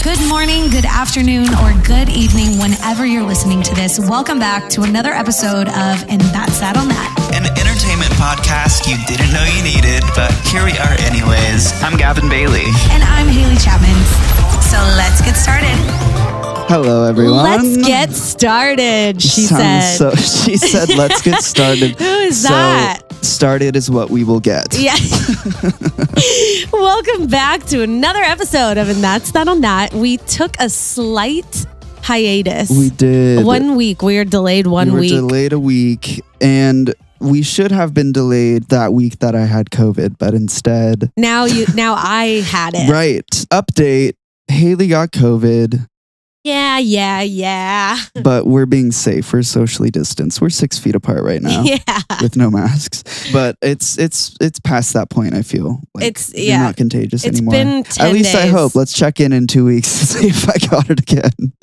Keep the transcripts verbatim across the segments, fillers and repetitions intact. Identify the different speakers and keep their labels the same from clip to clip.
Speaker 1: Good morning, good afternoon, or good evening whenever you're listening to this. Welcome back to another episode of And That's That on That.
Speaker 2: An entertainment podcast you didn't know you needed, but here we are anyways. I'm Gavin Bailey.
Speaker 1: And I'm Haley Chapman. So let's get started.
Speaker 3: Hello, everyone.
Speaker 4: Let's get started, she
Speaker 3: Sounds
Speaker 4: said.
Speaker 3: So, she said, let's get started.
Speaker 4: Who is
Speaker 3: so,
Speaker 4: that?
Speaker 3: Started is what we will get.
Speaker 4: Yeah. Welcome back to another episode of And That's That on That. We took a slight hiatus.
Speaker 3: We did.
Speaker 4: One week. We were delayed one
Speaker 3: we were
Speaker 4: week.
Speaker 3: delayed a week, and we should have been delayed that week that I had COVID, but instead.
Speaker 4: Now you. Now I had it.
Speaker 3: Right. Update. Haley got COVID.
Speaker 4: Yeah, yeah, yeah.
Speaker 3: But we're being safe. We're socially distanced. We're six feet apart right now.
Speaker 4: Yeah.
Speaker 3: With no masks. But it's it's it's past that point, I feel. Like
Speaker 4: It's-
Speaker 3: you're
Speaker 4: yeah.
Speaker 3: not contagious
Speaker 4: It's
Speaker 3: anymore.
Speaker 4: been ten
Speaker 3: At least I
Speaker 4: days.
Speaker 3: hope. Let's check in in two weeks and see if I got it again.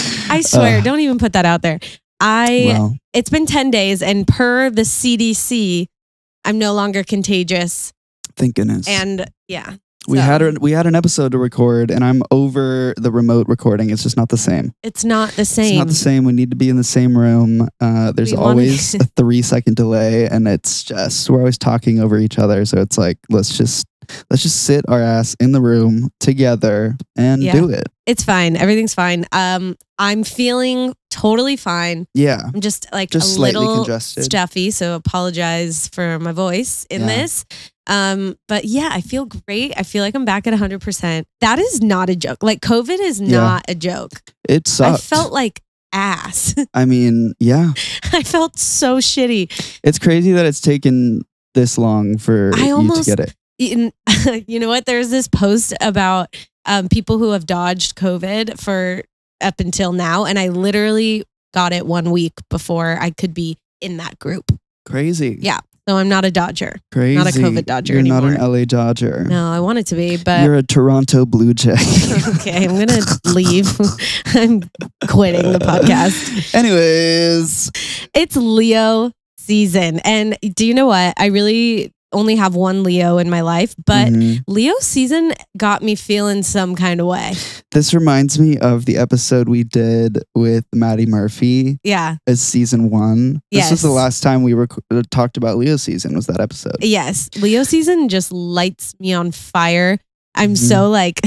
Speaker 4: I swear,
Speaker 3: Uh,
Speaker 4: don't even put that out there. I.
Speaker 3: well,
Speaker 4: It's been ten days, and per the C D C, I'm no longer contagious.
Speaker 3: thank goodness.
Speaker 4: And yeah.
Speaker 3: we
Speaker 4: so.
Speaker 3: had a, we had an episode to record, and I'm over the remote recording. It's just not the same.
Speaker 4: It's not the same.
Speaker 3: It's not the same. We need to be in the same room. Uh, there's
Speaker 4: We wanna-
Speaker 3: always a three second delay, and it's just we're always talking over each other. So it's like let's just let's just sit our ass in the room together and
Speaker 4: Yeah.
Speaker 3: do it.
Speaker 4: It's fine. Everything's fine. Um, I'm feeling totally fine.
Speaker 3: Yeah,
Speaker 4: I'm just like
Speaker 3: Just
Speaker 4: a
Speaker 3: slightly
Speaker 4: little
Speaker 3: congested.
Speaker 4: stuffy, so apologize for my voice in
Speaker 3: Yeah.
Speaker 4: this. Um, but yeah, I feel great. I feel like I'm back at one hundred percent. That is not a joke. Like COVID is
Speaker 3: Yeah.
Speaker 4: not a joke.
Speaker 3: it sucked.
Speaker 4: I felt like ass.
Speaker 3: I mean, yeah,
Speaker 4: I felt so shitty.
Speaker 3: it's crazy that it's taken this long for
Speaker 4: I
Speaker 3: you
Speaker 4: almost-
Speaker 3: to get it.
Speaker 4: In, you know what? There's this post about um, people who have dodged COVID for up until now, and I literally got it one week before I could be in that group.
Speaker 3: Crazy.
Speaker 4: Yeah. So I'm not a dodger.
Speaker 3: Crazy.
Speaker 4: Not a COVID Dodger
Speaker 3: You're
Speaker 4: anymore.
Speaker 3: not an L A Dodger.
Speaker 4: No, I want it to be, but
Speaker 3: You're a Toronto Blue Jay.
Speaker 4: okay, I'm gonna leave. I'm quitting the podcast.
Speaker 3: Anyways,
Speaker 4: It's Leo season, and do you know what? I really only have one Leo in my life, but
Speaker 3: mhm.
Speaker 4: Leo season got me feeling some kind of way.
Speaker 3: This reminds me of the episode we did with Maddie Murphy
Speaker 4: Yeah.
Speaker 3: as season one. This was the
Speaker 4: Yes.
Speaker 3: last time we rec- uh, talked about Leo season. Was that episode?
Speaker 4: Yes. Leo season just lights me on fire. I'm
Speaker 3: Mhm.
Speaker 4: so like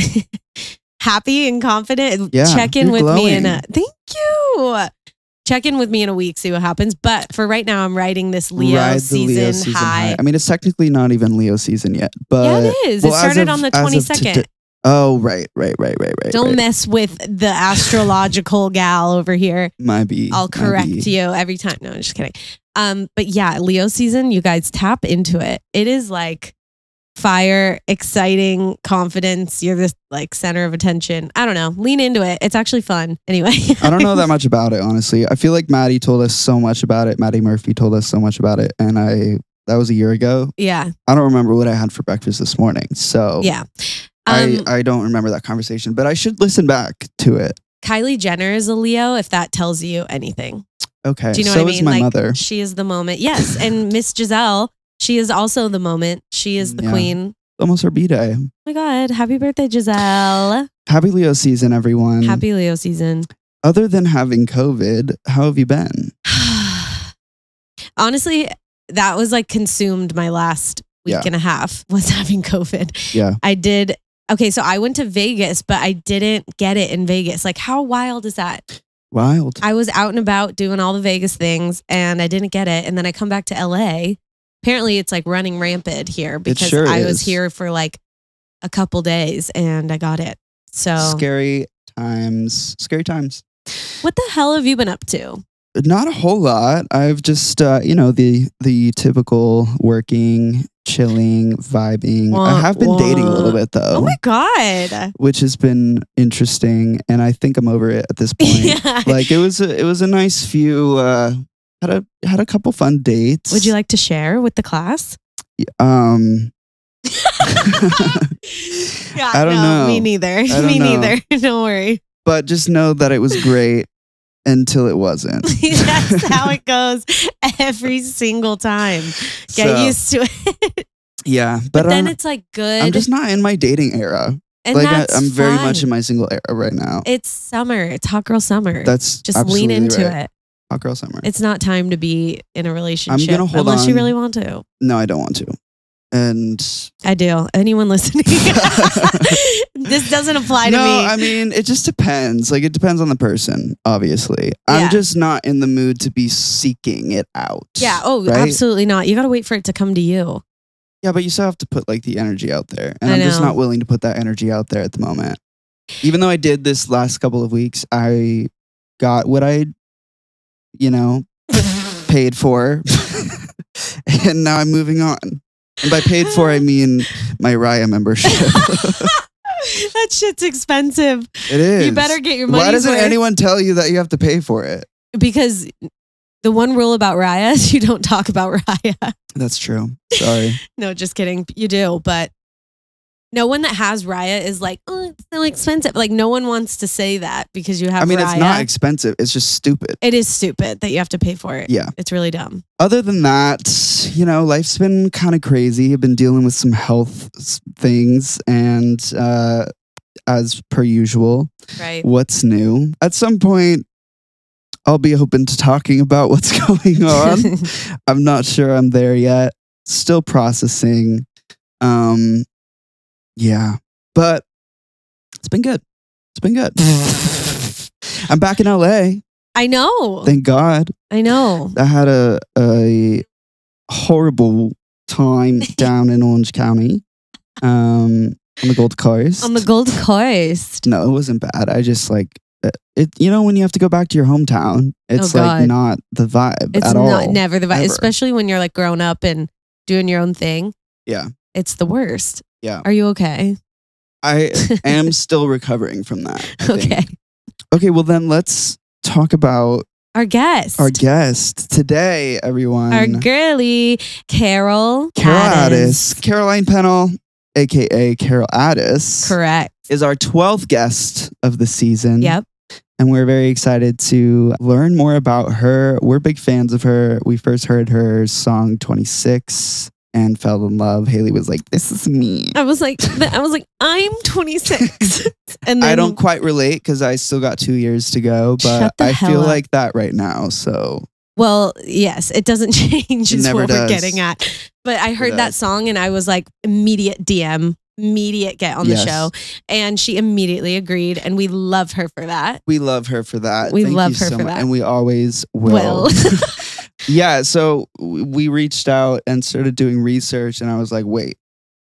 Speaker 4: happy and confident.
Speaker 3: Yeah,
Speaker 4: Check in
Speaker 3: you're
Speaker 4: with me in
Speaker 3: glowing.
Speaker 4: a thank you. Check in with me in a week, see what happens. But for right now, I'm riding this Leo,
Speaker 3: Ride the
Speaker 4: season,
Speaker 3: Leo season
Speaker 4: high.
Speaker 3: I mean, it's technically not even Leo season yet, but
Speaker 4: Yeah, it is.
Speaker 3: well,
Speaker 4: it
Speaker 3: as
Speaker 4: started
Speaker 3: of-
Speaker 4: on the
Speaker 3: as of
Speaker 4: twenty-second.
Speaker 3: today- Oh, right, right, right, right, right.
Speaker 4: Don't
Speaker 3: right.
Speaker 4: mess with the astrological gal over here.
Speaker 3: Might be.
Speaker 4: I'll
Speaker 3: might
Speaker 4: correct
Speaker 3: be.
Speaker 4: you every time. No, I'm just kidding. Um, but yeah, Leo season, you guys tap into it. It is like fire, exciting, confidence. You're the like center of attention. I don't know. Lean into it. It's actually fun. Anyway.
Speaker 3: I don't know that much about it, honestly. I feel like Maddie told us so much about it. Maddie Murphy told us so much about it, and I that was a year ago.
Speaker 4: Yeah.
Speaker 3: I don't remember what I had for breakfast this morning, so
Speaker 4: Yeah. Um,
Speaker 3: I I don't remember that conversation. But I should listen back to it.
Speaker 4: Kylie Jenner is a Leo, if that tells you anything.
Speaker 3: Okay,
Speaker 4: Do you know
Speaker 3: so
Speaker 4: what I
Speaker 3: is
Speaker 4: mean?
Speaker 3: my
Speaker 4: like
Speaker 3: mother.
Speaker 4: she is the moment. Yes. And Miss Giselle, she is also the moment. She is the
Speaker 3: Yeah.
Speaker 4: queen.
Speaker 3: Almost her b-day.
Speaker 4: Oh my God. Happy birthday, Giselle.
Speaker 3: Happy Leo season, everyone.
Speaker 4: Happy Leo season.
Speaker 3: Other than having COVID, how have you been?
Speaker 4: Honestly, that was like consumed my last week
Speaker 3: Yeah.
Speaker 4: and a half was having COVID.
Speaker 3: Yeah.
Speaker 4: I did. Okay. So I went to Vegas, but I didn't get it in Vegas. Like, how wild is that?
Speaker 3: Wild.
Speaker 4: I was out and about doing all the Vegas things and I didn't get it. And then I come back to L A. Apparently it's like running rampant here because
Speaker 3: sure
Speaker 4: I
Speaker 3: is.
Speaker 4: was here for like a couple days and I got it. So
Speaker 3: Scary times. Scary times.
Speaker 4: what the hell have you been up to?
Speaker 3: Not a whole lot. I've just, uh, you know, the the typical working, chilling, vibing. I
Speaker 4: Wah,
Speaker 3: have been dating a little
Speaker 4: wah.
Speaker 3: bit though,
Speaker 4: Oh my God.
Speaker 3: which has been interesting, and I think I'm over it at this point.
Speaker 4: Yeah.
Speaker 3: Like it was, a, it was a nice few. Uh, had a had a couple fun dates.
Speaker 4: Would you like to share with the class?
Speaker 3: Um,
Speaker 4: Yeah,
Speaker 3: I don't
Speaker 4: no,
Speaker 3: know.
Speaker 4: Me neither.
Speaker 3: don't
Speaker 4: Me
Speaker 3: know.
Speaker 4: neither. Don't worry.
Speaker 3: but just know that it was great until it wasn't.
Speaker 4: That's how it goes every single time. Get
Speaker 3: So,
Speaker 4: used to it.
Speaker 3: Yeah,
Speaker 4: But,
Speaker 3: but,
Speaker 4: then
Speaker 3: I'm,
Speaker 4: it's like good.
Speaker 3: I'm just not in my dating era.
Speaker 4: And
Speaker 3: like I,
Speaker 4: that's
Speaker 3: I'm very
Speaker 4: fine.
Speaker 3: much in my single era right now.
Speaker 4: It's summer. It's hot girl summer.
Speaker 3: That's
Speaker 4: just lean
Speaker 3: absolutely
Speaker 4: into
Speaker 3: right.
Speaker 4: it.
Speaker 3: Hot girl summer.
Speaker 4: It's not time to be in a relationship
Speaker 3: gonna hold
Speaker 4: unless you
Speaker 3: on.
Speaker 4: really want to.
Speaker 3: no, I don't want to. And
Speaker 4: I do. Anyone listening? This doesn't apply to
Speaker 3: no,
Speaker 4: me.
Speaker 3: I mean, it just depends. Like, it depends on the person, obviously. I'm
Speaker 4: Yeah.
Speaker 3: just not in the mood to be seeking it out.
Speaker 4: yeah. Oh,
Speaker 3: right?
Speaker 4: absolutely not. You got to wait for it to come to you.
Speaker 3: Yeah, but you still have to put like the energy out there. And
Speaker 4: I
Speaker 3: I'm just
Speaker 4: know.
Speaker 3: not willing to put that energy out there at the moment. Even though I did this last couple of weeks, I got what I, you know, paid for. And now I'm moving on. And by paid for, I mean my Raya membership.
Speaker 4: That shit's expensive.
Speaker 3: It is.
Speaker 4: You better get your money.
Speaker 3: Why doesn't
Speaker 4: worth.
Speaker 3: anyone tell you that you have to pay for it?
Speaker 4: Because the one rule about Raya is you don't talk about Raya.
Speaker 3: That's true. Sorry.
Speaker 4: No, just kidding. You do, but no one that has Raya is like, oh, it's so expensive. Like no one wants to say that because you have
Speaker 3: I mean,
Speaker 4: Raya.
Speaker 3: it's not expensive. It's just stupid.
Speaker 4: It is stupid that you have to pay for it.
Speaker 3: Yeah.
Speaker 4: It's really dumb.
Speaker 3: Other than that, you know, life's been kind of crazy. I've been dealing with some health s- things, and uh, as per usual,
Speaker 4: Right.
Speaker 3: what's new? At some point, I'll be open to talking about what's going on. I'm not sure I'm there yet. Still processing. Um, yeah, but it's been good. It's been good. I'm back in L A.
Speaker 4: I know.
Speaker 3: Thank God.
Speaker 4: I know.
Speaker 3: I had a a horrible time down in Orange County, um, on the Gold Coast.
Speaker 4: On the Gold Coast.
Speaker 3: No, it wasn't bad. I just like uh, it. You know, when you have to go back to your hometown, it's
Speaker 4: Oh,
Speaker 3: like
Speaker 4: God.
Speaker 3: not the vibe
Speaker 4: It's
Speaker 3: at
Speaker 4: not
Speaker 3: all.
Speaker 4: never the vibe,
Speaker 3: Ever.
Speaker 4: especially when you're like grown up and doing your own thing.
Speaker 3: Yeah,
Speaker 4: It's the worst.
Speaker 3: yeah.
Speaker 4: Are you okay?
Speaker 3: I am still recovering from that. I think.
Speaker 4: Okay.
Speaker 3: Okay. Well, then let's talk about
Speaker 4: Our guest.
Speaker 3: our guest today, everyone.
Speaker 4: Our girly, Carol.
Speaker 3: Carol
Speaker 4: Addis.
Speaker 3: Addis, Caroline Pennell, aka Carol Addis.
Speaker 4: Correct.
Speaker 3: Is our twelfth guest of the season.
Speaker 4: Yep.
Speaker 3: And we're very excited to learn more about her. We're big fans of her. We first heard her song twenty-six and fell in love. Haley was like, this is me.
Speaker 4: I was like, I was like, I'm twenty-six. And then
Speaker 3: I don't quite relate because I still got two years to go, but
Speaker 4: Shut the
Speaker 3: I
Speaker 4: hell
Speaker 3: feel
Speaker 4: up.
Speaker 3: like that right now. So
Speaker 4: Well, yes, it doesn't change
Speaker 3: It
Speaker 4: is
Speaker 3: never
Speaker 4: what we're
Speaker 3: does.
Speaker 4: getting at. But I heard that
Speaker 3: does.
Speaker 4: song and I was like, immediate D M, immediate get on the
Speaker 3: Yes.
Speaker 4: show. And she immediately agreed. And we love her for that.
Speaker 3: we love her for that.
Speaker 4: We
Speaker 3: Thank
Speaker 4: love
Speaker 3: you
Speaker 4: her
Speaker 3: so
Speaker 4: for
Speaker 3: much.
Speaker 4: that.
Speaker 3: And we always will.
Speaker 4: Will.
Speaker 3: Yeah, so w- we reached out and started doing research, and I was like, wait,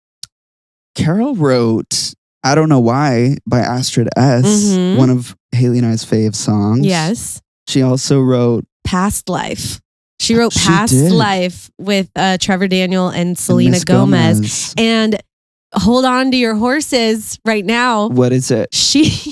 Speaker 3: Carol wrote I Don't Know Why by Astrid S,
Speaker 4: Mhm.
Speaker 3: one of Haley and I's fave songs.
Speaker 4: Yes.
Speaker 3: She also wrote
Speaker 4: Past Life. She wrote
Speaker 3: She
Speaker 4: Past
Speaker 3: did.
Speaker 4: Life with uh, Trevor Daniel and Selena
Speaker 3: Miss
Speaker 4: Gomez. And hold on to your horses right now.
Speaker 3: What is it?
Speaker 4: She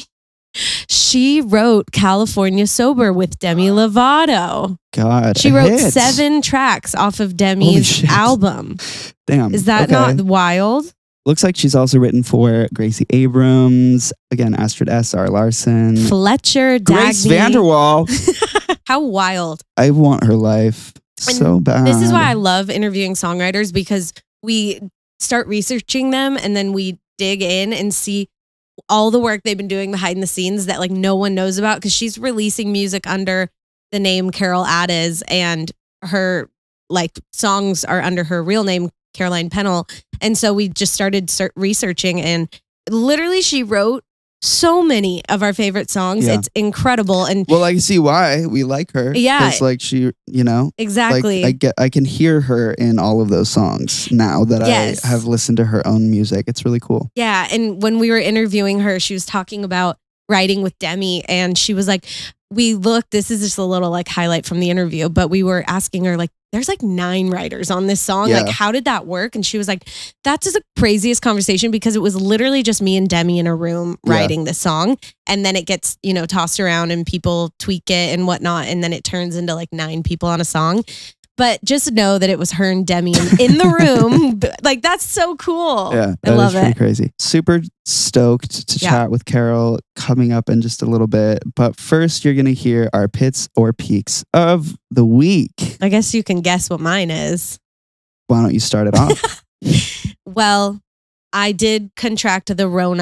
Speaker 4: she wrote California Sober with Demi Lovato.
Speaker 3: God.
Speaker 4: She
Speaker 3: a
Speaker 4: wrote
Speaker 3: hit.
Speaker 4: seven tracks off of
Speaker 3: Holy
Speaker 4: Demi's
Speaker 3: shit.
Speaker 4: album.
Speaker 3: Damn.
Speaker 4: Is that
Speaker 3: okay.
Speaker 4: not wild?
Speaker 3: Looks like she's also written for Gracie Abrams, again, Astrid S, R. Larson,
Speaker 4: Fletcher,
Speaker 3: Grace
Speaker 4: Dagny.
Speaker 3: Vanderwall.
Speaker 4: How wild.
Speaker 3: I want her life so bad.
Speaker 4: This is why I love interviewing songwriters, because we start researching them and then we dig in and see all the work they've been doing behind the scenes that like no one knows about, because she's releasing music under the name Carol Addis and her like songs are under her real name, Caroline Pennell. And so we just started start researching, and literally she wrote so many of our favorite songs.
Speaker 3: Yeah.
Speaker 4: It's incredible. And
Speaker 3: Well, I see why we like her.
Speaker 4: Yeah.
Speaker 3: It's like she, you know,
Speaker 4: exactly.
Speaker 3: like I get, I can hear her in all of those songs now that
Speaker 4: Yes.
Speaker 3: I have listened to her own music. It's really cool.
Speaker 4: Yeah. And when we were interviewing her, she was talking about writing with Demi, and she was like, we looked, this is just a little like highlight from the interview, but we were asking her like, there's like nine writers on this song.
Speaker 3: Yeah.
Speaker 4: Like, how did that work? And she was like, that's just the craziest conversation, because it was literally just me and Demi in a room
Speaker 3: Yeah.
Speaker 4: writing this song. And then it gets, you know, tossed around and people tweak it and whatnot. And then it turns into like nine people on a song. But just know that it was her and Demi in, in the room. Like, that's so cool.
Speaker 3: Yeah,
Speaker 4: I
Speaker 3: that
Speaker 4: love
Speaker 3: is pretty
Speaker 4: it.
Speaker 3: crazy. Super stoked to
Speaker 4: Yeah.
Speaker 3: chat with Carol coming up in just a little bit. But first, you're going to hear our pits or peaks of the week.
Speaker 4: I guess you can guess what mine is.
Speaker 3: Why don't you start it off?
Speaker 4: Well, I did contract the Rona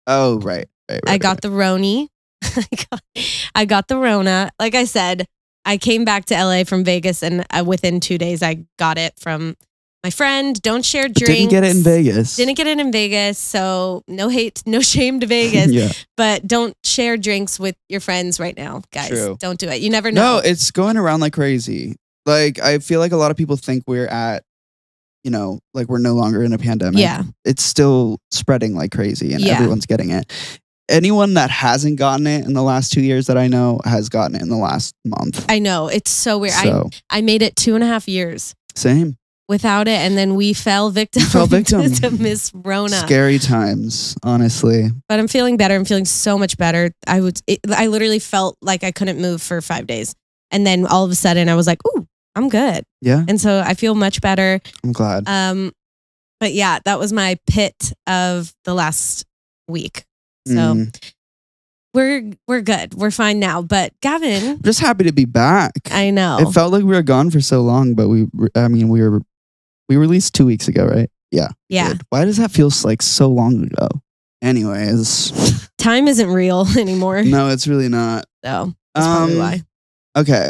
Speaker 3: Oh, right. right, right
Speaker 4: I got
Speaker 3: right.
Speaker 4: the Roni. I got, I got the Rona. Like I said, I came back to L A from Vegas, and uh, within two days, I got it from my friend. Don't share drinks.
Speaker 3: Didn't get it in Vegas.
Speaker 4: Didn't get it in Vegas. So no hate, no shame to Vegas.
Speaker 3: Yeah.
Speaker 4: But don't share drinks with your friends right now, guys.
Speaker 3: True.
Speaker 4: Don't do it. You never know.
Speaker 3: No, it's going around like crazy. Like, I feel like a lot of people think we're at, you know, like we're no longer in a pandemic.
Speaker 4: Yeah.
Speaker 3: It's still spreading like crazy and
Speaker 4: Yeah.
Speaker 3: everyone's getting it. Anyone that hasn't gotten it in the last two years that I know has gotten it in the last month.
Speaker 4: I know. It's so weird.
Speaker 3: So,
Speaker 4: I, I made it two and a half years
Speaker 3: same.
Speaker 4: without it. And then we fell victim,
Speaker 3: fell victim.
Speaker 4: to Miss Rona.
Speaker 3: Scary times, honestly.
Speaker 4: But I'm feeling better. I'm feeling so much better. I would. It, I literally felt like I couldn't move for five days, and then all of a sudden I was like, "Ooh, I'm good."
Speaker 3: Yeah,
Speaker 4: And so I feel much better.
Speaker 3: I'm glad.
Speaker 4: Um, but yeah, that was my pit of the last week. So
Speaker 3: Mm.
Speaker 4: we're we're good. We're fine now. But Gavin,
Speaker 3: Just happy to be back.
Speaker 4: I know.
Speaker 3: It felt like we were gone for so long, but we, I mean, we were, we released two weeks ago, right? Yeah.
Speaker 4: yeah,
Speaker 3: Good. Why does that feel like so long ago? Anyways,
Speaker 4: time isn't real anymore.
Speaker 3: no, it's really not.
Speaker 4: So that's probably
Speaker 3: Um,
Speaker 4: why.
Speaker 3: Okay.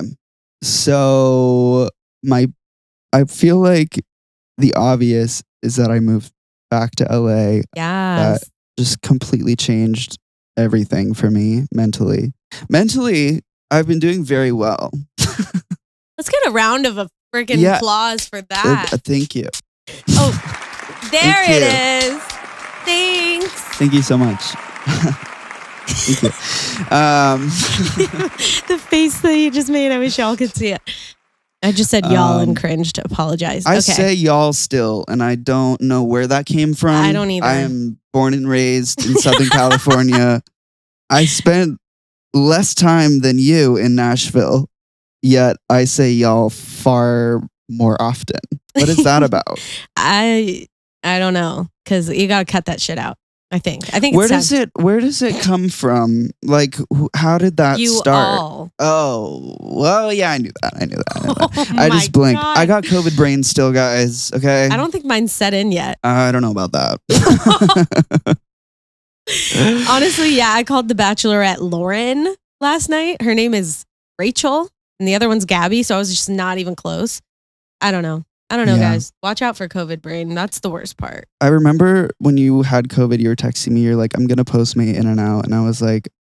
Speaker 3: So my, I feel like the obvious is that I moved back to L A.
Speaker 4: Yeah.
Speaker 3: That just completely changed everything for me mentally. Mentally, I've been doing very well.
Speaker 4: Let's get a round of a freaking
Speaker 3: Yeah.
Speaker 4: applause for
Speaker 3: Uh,
Speaker 4: that.
Speaker 3: Thank you.
Speaker 4: Oh, there
Speaker 3: Thank
Speaker 4: it
Speaker 3: you.
Speaker 4: is. Thanks.
Speaker 3: Thank you so much. Thank you. Um,
Speaker 4: The face that you just made, I wish y'all could see it. I just said y'all
Speaker 3: Um,
Speaker 4: and cringed. Apologize.
Speaker 3: I
Speaker 4: okay.
Speaker 3: say y'all still, and I don't know where that came from.
Speaker 4: I don't either.
Speaker 3: I am born and raised in Southern California. I spent less time than you in Nashville, yet I say y'all far more often. What is that about?
Speaker 4: I I don't know, because you gotta cut that shit out. I think. I think
Speaker 3: Where
Speaker 4: it's
Speaker 3: does
Speaker 4: time.
Speaker 3: it Where does it come from? Like, wh- how did that
Speaker 4: You
Speaker 3: start?
Speaker 4: all.
Speaker 3: Oh, well, yeah, I knew that. I knew that. I, knew that.
Speaker 4: Oh
Speaker 3: I
Speaker 4: my
Speaker 3: just blinked.
Speaker 4: God.
Speaker 3: I got COVID brain still, guys. Okay.
Speaker 4: I don't think mine's set in yet.
Speaker 3: I don't know about that.
Speaker 4: Honestly, yeah, I called the Bachelorette Lauren last night. Her name is Rachel, and the other one's Gabby. So I was just not even close. I don't know. I don't know,
Speaker 3: Yeah.
Speaker 4: guys. Watch out for COVID brain. That's the worst part.
Speaker 3: I remember when you had COVID, you were texting me. You're like, "I'm gonna Postmate In and Out," and I was like,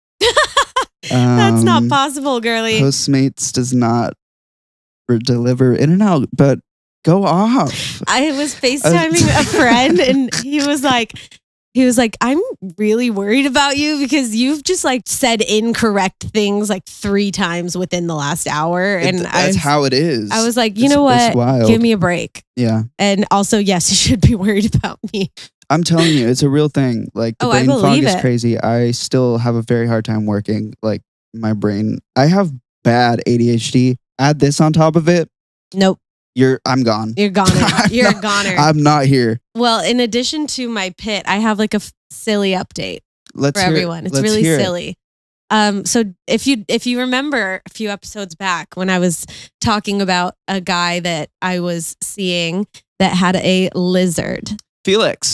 Speaker 4: That's not
Speaker 3: um,
Speaker 4: possible, girly.
Speaker 3: Postmates does not re- deliver In and Out, but go off.
Speaker 4: I was FaceTiming a friend, and he was like, he was like, I'm really worried about you because you've just like said incorrect things like three times within the last hour.
Speaker 3: It-
Speaker 4: And I
Speaker 3: that's
Speaker 4: was,
Speaker 3: how it is.
Speaker 4: I was like, you
Speaker 3: It's-
Speaker 4: know
Speaker 3: it's
Speaker 4: what?
Speaker 3: wild.
Speaker 4: Give me a break.
Speaker 3: yeah.
Speaker 4: And also, yes, you should be worried about me.
Speaker 3: I'm telling you, it's a real thing. Like the
Speaker 4: Oh, I
Speaker 3: brain fog
Speaker 4: believe
Speaker 3: is
Speaker 4: it.
Speaker 3: crazy. I still have a very hard time working. Like my brain, I have bad A D H D. Add this on top of it,
Speaker 4: Nope.
Speaker 3: you're I'm gone.
Speaker 4: You're goner.
Speaker 3: I'm
Speaker 4: You're a
Speaker 3: not-
Speaker 4: goner.
Speaker 3: I'm not here.
Speaker 4: Well, in addition to my pit, I have like a f- silly update
Speaker 3: Let's
Speaker 4: for
Speaker 3: hear it.
Speaker 4: everyone. It's
Speaker 3: Let's
Speaker 4: really
Speaker 3: hear it.
Speaker 4: silly. Um, so if you if you remember a few episodes back when I was talking about a guy that I was seeing that had a lizard.
Speaker 3: Felix.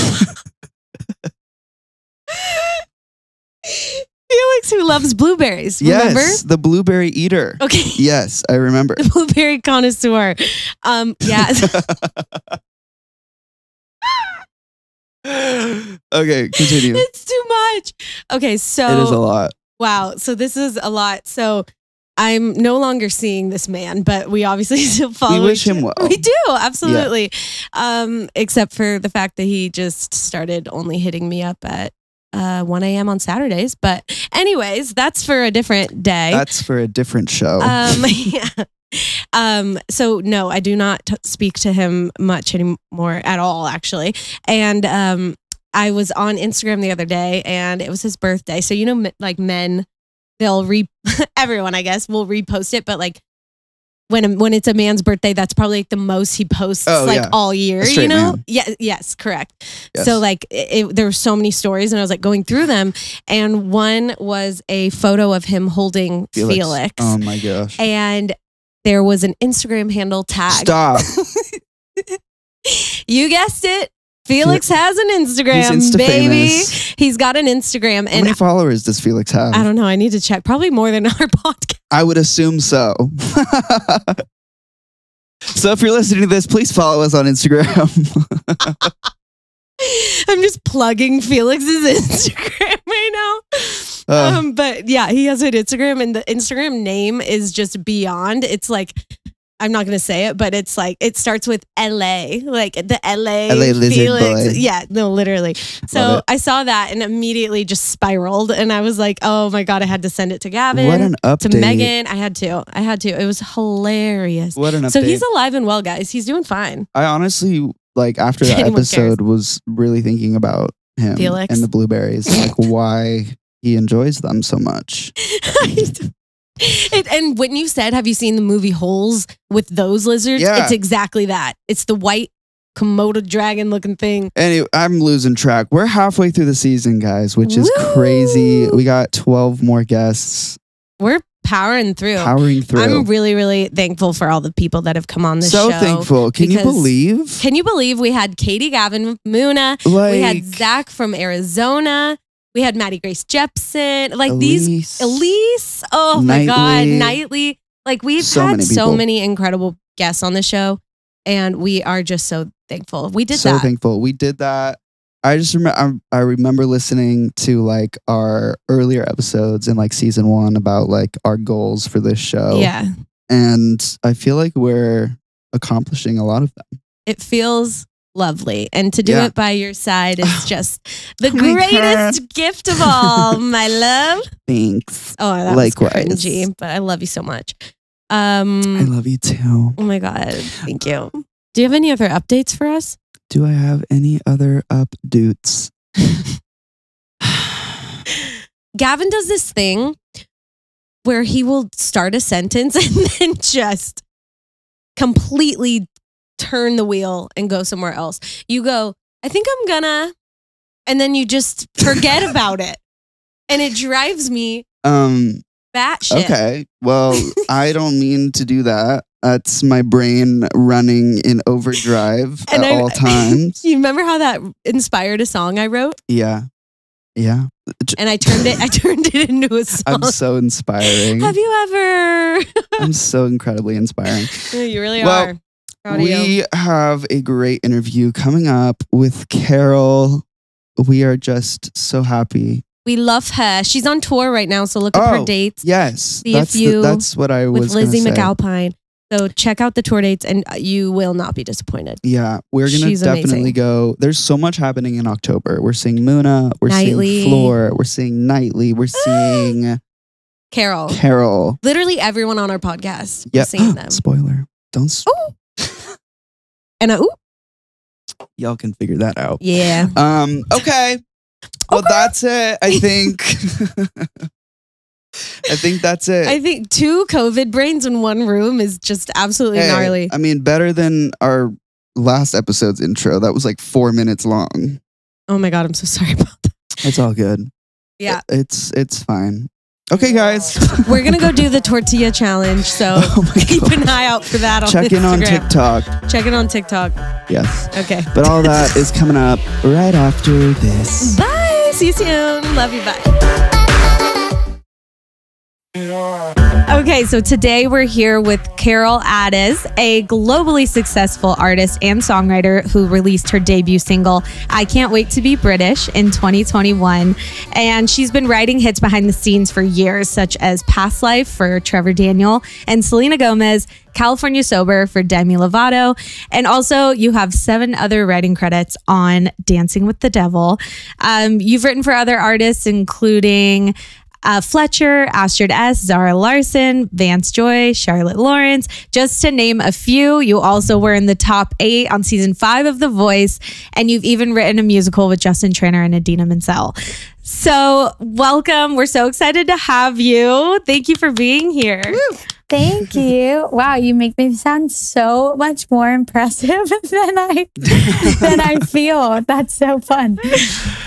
Speaker 4: Felix, who loves blueberries. Remember?
Speaker 3: Yes, the blueberry eater.
Speaker 4: Okay.
Speaker 3: Yes, I remember.
Speaker 4: The blueberry connoisseur. Um, yeah.
Speaker 3: Okay, continue.
Speaker 4: It's too much. Okay, so
Speaker 3: It is a lot.
Speaker 4: wow. So this is a lot. So I'm no longer seeing this man, but we obviously still follow.
Speaker 3: We wish
Speaker 4: each-
Speaker 3: him well.
Speaker 4: We do, absolutely. Um, except for the fact that he just started only hitting me up at uh, one a.m. on Saturdays. But anyways, that's for a different day.
Speaker 3: That's for a different show.
Speaker 4: Um, yeah. Um, so no, I do not t- speak to him much anymore at all, actually. And um, I was on Instagram the other day, and it was his birthday. So you know, m- like men, they'll re everyone, I guess, will repost it, but like when a, when it's a man's birthday, that's probably like the most he posts
Speaker 3: Oh,
Speaker 4: like
Speaker 3: yeah.
Speaker 4: all year.
Speaker 3: A straight
Speaker 4: You know?
Speaker 3: man.
Speaker 4: Yeah. Yes. Correct.
Speaker 3: Yes.
Speaker 4: So like it, it, there were so many stories, and I was like going through them, and one was a photo of him holding Felix,
Speaker 3: Oh my gosh.
Speaker 4: and there was an Instagram handle tag.
Speaker 3: Stop.
Speaker 4: You guessed it. Felix has an Instagram,
Speaker 3: He's
Speaker 4: baby.
Speaker 3: Insta-famous.
Speaker 4: He's got an Instagram.
Speaker 3: How
Speaker 4: And
Speaker 3: many followers does Felix have?
Speaker 4: I don't know. I need to check. Probably more than our podcast.
Speaker 3: I would assume so. So if you're listening to this, please follow us on Instagram.
Speaker 4: I'm just plugging Felix's Instagram right now.
Speaker 3: Uh.
Speaker 4: um, but yeah, he has an Instagram, and the Instagram name is just beyond. It's like, I'm not going to say it, but it's like, it starts with L A, like the L A,
Speaker 3: L A lizard
Speaker 4: Felix.
Speaker 3: boy.
Speaker 4: Yeah, no, literally.
Speaker 3: Love
Speaker 4: So
Speaker 3: it.
Speaker 4: I saw that and immediately just spiraled. And I was like, oh my God, I had to send it to Gavin,
Speaker 3: What an update.
Speaker 4: to Megan. I had to. I had to. It was hilarious.
Speaker 3: What an update.
Speaker 4: So he's alive and well, guys. He's doing fine.
Speaker 3: I honestly, like, after that
Speaker 4: Anyone
Speaker 3: episode, was really thinking about him
Speaker 4: Felix?
Speaker 3: and the blueberries, like why he enjoys them so much.
Speaker 4: It, and when you said, have you seen the movie Holes with those lizards?
Speaker 3: Yeah.
Speaker 4: It's exactly that. It's the white Komodo dragon looking thing.
Speaker 3: Anyway, I'm losing track. We're halfway through the season, guys, which is
Speaker 4: Woo!
Speaker 3: crazy. We got twelve more guests
Speaker 4: We're powering through.
Speaker 3: powering through.
Speaker 4: I'm really, really thankful for all the people that have come on this
Speaker 3: so
Speaker 4: show.
Speaker 3: thankful. Can you
Speaker 4: because-
Speaker 3: believe?
Speaker 4: Can you believe we had Katie Gavin Muna?
Speaker 3: Like,
Speaker 4: we had Zach from Arizona. We had Maddie Grace Jepsen. Like these,
Speaker 3: Elise.
Speaker 4: Elise. Oh my God.
Speaker 3: Nightly.
Speaker 4: Nightly. Like we've
Speaker 3: So
Speaker 4: had
Speaker 3: many
Speaker 4: so
Speaker 3: people.
Speaker 4: many incredible guests on the show. And we are just so thankful. We did
Speaker 3: so
Speaker 4: that.
Speaker 3: thankful. We did that. I just remember. I, I remember listening to like our earlier episodes in like season one about like our goals for this show.
Speaker 4: Yeah.
Speaker 3: and I feel like we're accomplishing a lot of them.
Speaker 4: It feels lovely. And to do
Speaker 3: Yeah.
Speaker 4: it by your side is just the
Speaker 3: Oh my
Speaker 4: greatest gift of all, my love.
Speaker 3: Thanks.
Speaker 4: Oh, that
Speaker 3: Likewise.
Speaker 4: was cringy, but I love you so much. Um,
Speaker 3: I love you too.
Speaker 4: Oh my God. Thank you. Do you have any other updates for us?
Speaker 3: Do I have any other updates?
Speaker 4: Gavin does this thing where he will start a sentence and then just completely turn the wheel and go somewhere else. You go, I think I'm gonna, and then you just forget about it. And it drives me
Speaker 3: Um.
Speaker 4: batshit.
Speaker 3: Okay. Well, I don't mean to do that. That's my brain running in overdrive
Speaker 4: And
Speaker 3: at
Speaker 4: I-
Speaker 3: all times.
Speaker 4: You remember how that inspired a song I wrote?
Speaker 3: Yeah. Yeah.
Speaker 4: And I turned it, I turned it into a song.
Speaker 3: I'm so inspiring.
Speaker 4: Have you ever?
Speaker 3: I'm so incredibly inspiring.
Speaker 4: You really
Speaker 3: Well,
Speaker 4: are. Proud of you.
Speaker 3: We have a great interview coming up with Carol. We are just so happy.
Speaker 4: We love her. She's on tour right now, so look up
Speaker 3: Oh,
Speaker 4: her dates
Speaker 3: Yes,
Speaker 4: See
Speaker 3: that's
Speaker 4: if you-
Speaker 3: the, that's what I was
Speaker 4: with Lizzie
Speaker 3: gonna say.
Speaker 4: McAlpine. So check out the tour dates, and you will not be disappointed.
Speaker 3: Yeah, we're gonna
Speaker 4: She's
Speaker 3: definitely
Speaker 4: amazing.
Speaker 3: go. There's so much happening in October. We're seeing Muna. We're
Speaker 4: Nightly.
Speaker 3: seeing Floor. We're seeing Nightly. We're seeing
Speaker 4: Carol,
Speaker 3: Carol.
Speaker 4: literally everyone on our podcast, we're
Speaker 3: Yeah.
Speaker 4: seeing them.
Speaker 3: Spoiler. Don't. s
Speaker 4: And uh, ooh,
Speaker 3: Y'all can figure that out.
Speaker 4: yeah.
Speaker 3: Um. Okay. Well,
Speaker 4: Okay.
Speaker 3: that's it. I think. I think that's it.
Speaker 4: I think two COVID brains in one room is just absolutely
Speaker 3: Hey,
Speaker 4: gnarly.
Speaker 3: I mean, better than our last episode's intro. That was like four minutes long.
Speaker 4: Oh my God, I'm so sorry about that.
Speaker 3: It's all good.
Speaker 4: Yeah.
Speaker 3: It's it's fine. Okay, guys.
Speaker 4: We're going to go do the tortilla challenge. So
Speaker 3: Oh my
Speaker 4: keep
Speaker 3: God.
Speaker 4: an eye out for that on
Speaker 3: Check in on
Speaker 4: Instagram.
Speaker 3: TikTok.
Speaker 4: Check in on TikTok.
Speaker 3: Yes.
Speaker 4: Okay.
Speaker 3: But all that is coming up right after this.
Speaker 4: Bye. See you soon. Love you. Bye. Okay, so today we're here with Carol Addis, a globally successful artist and songwriter who released her debut single, I Can't Wait to Be British, in twenty twenty-one. And she's been writing hits behind the scenes for years, such as Past Life for Trevor Daniel and Selena Gomez, California Sober for Demi Lovato. And also, you have seven other writing credits on Dancing with the Devil. Um, you've written for other artists, including Uh, Fletcher, Astrid S., Zara Larson, Vance Joy, Charlotte Lawrence, just to name a few. You also were in the top eight on season five of The Voice, and you've even written a musical with Justin Trainer and Idina Menzel. So welcome. We're so excited to have you. Thank you for being here.
Speaker 5: Thank you. Wow, you make me sound so much more impressive than I than I feel. That's so fun.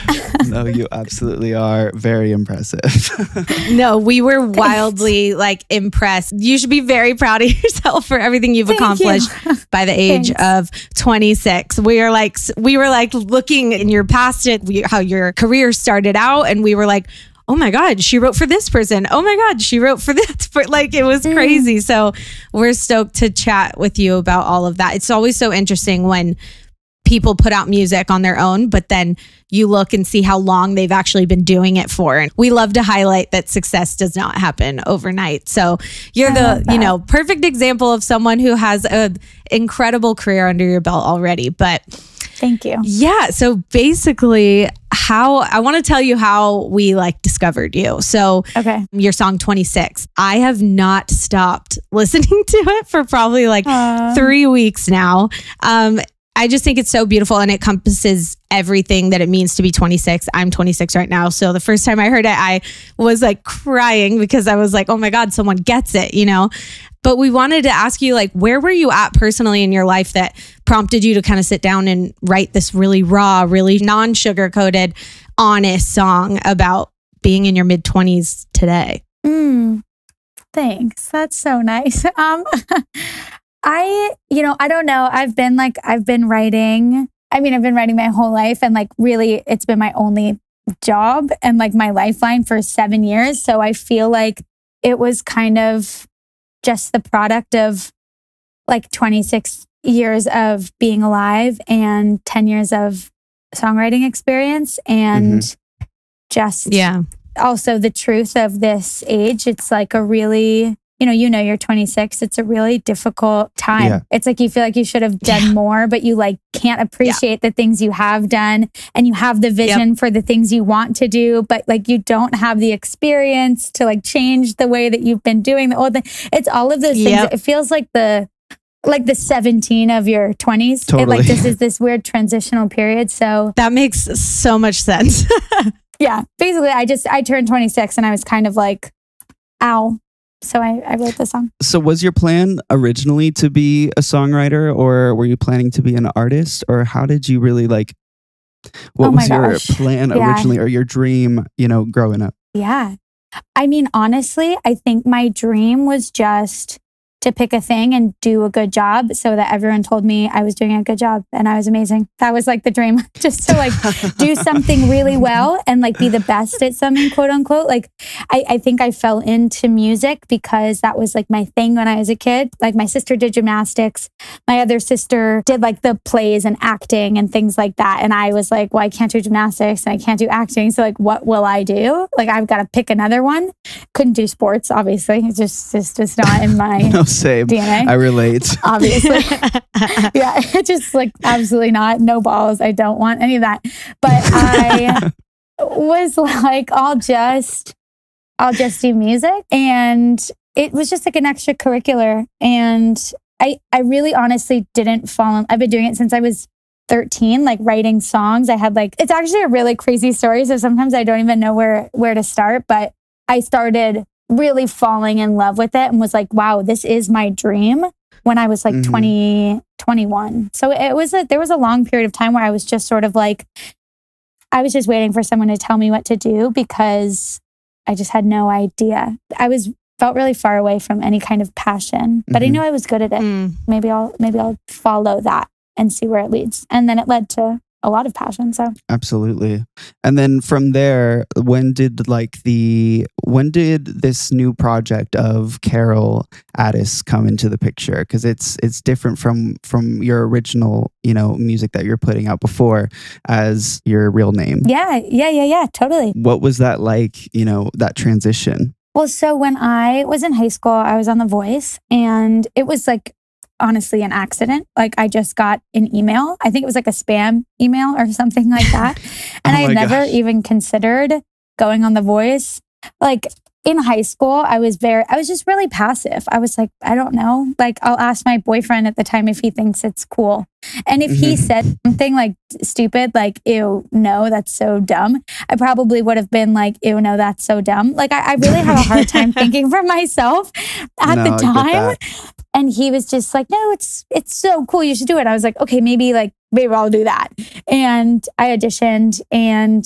Speaker 3: No, you absolutely are very impressive.
Speaker 4: No, we were wildly like impressed. You should be very proud of yourself for everything you've
Speaker 5: Thank
Speaker 4: accomplished
Speaker 5: you.
Speaker 4: by the age
Speaker 5: Thanks.
Speaker 4: of twenty-six. We are like, we were like looking in your past, at we- how your career started out, and we were like, oh my God, she wrote for this person. Oh my God, she wrote for this. For, like, it was crazy. So we're stoked to chat with you about all of that. It's always so interesting when people put out music on their own, but then you look and see how long they've actually been doing it for. And we love to highlight that success does not happen overnight. So you're
Speaker 5: I
Speaker 4: the,
Speaker 5: love that.
Speaker 4: you know, perfect example of someone who has an incredible career under your belt already. But
Speaker 5: Thank you.
Speaker 4: yeah, so basically how I want to tell you how we like discovered you. So
Speaker 5: Okay.
Speaker 4: your song twenty-six, I have not stopped listening to it for probably like
Speaker 5: Aw.
Speaker 4: three weeks now. Um, I just think it's so beautiful and it encompasses everything that it means to be twenty-six. I'm twenty-six right now. So the first time I heard it, I was like crying because I was like, oh my God, someone gets it, you know? But we wanted to ask you, like, where were you at personally in your life that prompted you to kind of sit down and write this really raw, really non-sugar coated, honest song about being in your mid twenties today?
Speaker 5: Mm, thanks. That's so nice. Um, I, you know, I don't know. I've been like, I've been writing. I mean, I've been writing my whole life, and like, really, it's been my only job and like my lifeline for seven years. So I feel like it was kind of just the product of like twenty-six years of being alive and ten years of songwriting experience, and just
Speaker 4: Yeah.
Speaker 5: also the truth of this age. It's like a really, you know, you know, you're twenty-six. It's a really difficult time.
Speaker 3: Yeah.
Speaker 5: It's like you feel like you should have done
Speaker 4: Yeah.
Speaker 5: more, but you like can't appreciate the things you have done, and you have the vision for the things you want to do, but like you don't have the experience to like change the way that you've been doing the old thing. It's all of those things.
Speaker 4: Yep.
Speaker 5: It feels like the like the seventeen of your twenties. It,
Speaker 3: Totally.
Speaker 5: like this is this weird transitional period. So
Speaker 4: That makes so much sense.
Speaker 5: yeah, basically I just I turned twenty-six and I was kind of like, ow. So I, I wrote this song.
Speaker 3: So was your plan originally to be a songwriter, or were you planning to be an artist, or how did you really like, what
Speaker 5: Oh my
Speaker 3: was your
Speaker 5: gosh.
Speaker 3: plan
Speaker 5: Yeah.
Speaker 3: originally, or your dream, you know, growing up?
Speaker 5: Yeah. I mean, honestly, I think my dream was just to pick a thing and do a good job so that everyone told me I was doing a good job and I was amazing. That was like the dream, just to like do something really well and like be the best at something, quote unquote. Like, I, I think I fell into music because that was like my thing when I was a kid. Like my sister did gymnastics. My other sister did like the plays and acting and things like that. And I was like, well, I can't do gymnastics and I can't do acting. So like, what will I do? Like, I've got to pick another one. Couldn't do sports, obviously. It's just, it's just not in my
Speaker 3: No, same.
Speaker 5: D N A.
Speaker 3: I relate.
Speaker 5: Obviously. Yeah, just like absolutely not. No balls. I don't want any of that. But I was like, I'll just, I'll just do music. And it was just like an extracurricular. And I, I really honestly didn't fall in, I've been doing it since I was thirteen, like writing songs. I had like, it's actually a really crazy story. So sometimes I don't even know where, where to start, but I started really falling in love with it and was like, wow, this is my dream when I was like
Speaker 3: Mhm.
Speaker 5: twenty, twenty-one. So it was a, there was a long period of time where I was just sort of like, I was just waiting for someone to tell me what to do because I just had no idea. I was felt really far away from any kind of passion, but I
Speaker 3: Mhm.
Speaker 5: knew I was good at it.
Speaker 4: Mm.
Speaker 5: Maybe I'll, maybe I'll follow that and see where it leads. And then it led to a lot of passion. So
Speaker 3: Absolutely. And then from there, when did like the when did this new project of Carol Addis come into the picture? Because it's it's different from from your original, you know, music that you're putting out before as your real name.
Speaker 5: yeah, yeah, yeah, yeah, totally.
Speaker 3: What was that like, you know, that transition?
Speaker 5: Well, so when I was in high school, I was on The Voice, and it was like honestly an accident. Like I just got an email. I think it was like a spam email or something like that. And
Speaker 3: Oh
Speaker 5: I had
Speaker 3: my
Speaker 5: never
Speaker 3: gosh.
Speaker 5: even considered going on The Voice. Like in high school, I was very, I was just really passive. I was like, I don't know. Like I'll ask my boyfriend at the time if he thinks it's cool. And if he
Speaker 3: Mhm.
Speaker 5: said something like stupid, like, ew, no, that's so dumb, I probably would have been like, ew, no, that's so dumb. Like I, I really have a hard time thinking for myself at
Speaker 3: No, I
Speaker 5: the
Speaker 3: get
Speaker 5: time.
Speaker 3: that.
Speaker 5: And he was just like, no, it's it's so cool. You should do it. I was like, okay, maybe like maybe I'll do that. And I auditioned, and